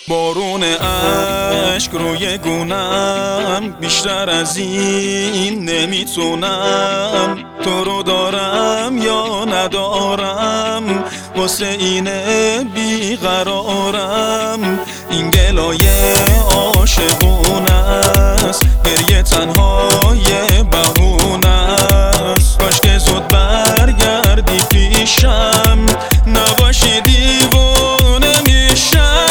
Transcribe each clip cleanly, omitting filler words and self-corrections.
بارون عشق روی گونم، بیشتر از این نمیتونم. تو رو دارم یا ندارم، واسه اینه بیقرارم. این گلای عاشقونه است، گریه تنهای بهونه است. کاش که زود برگردی پیشم، نباشی دیوونه میشم.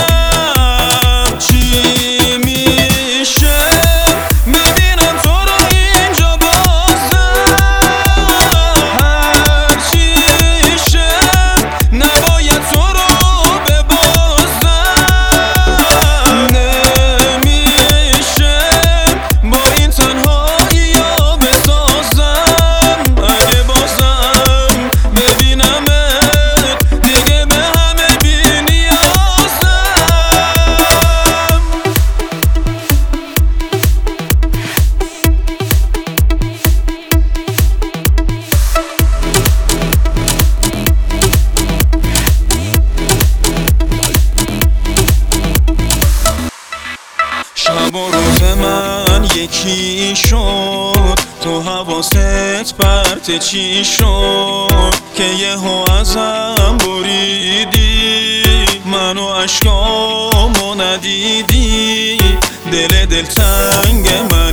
شب و روز من یکی شد، تو حواست پرت چی شد که یهو ازم بریدی؟ منو اشکامو ندیدی؟ دل دلتنگ من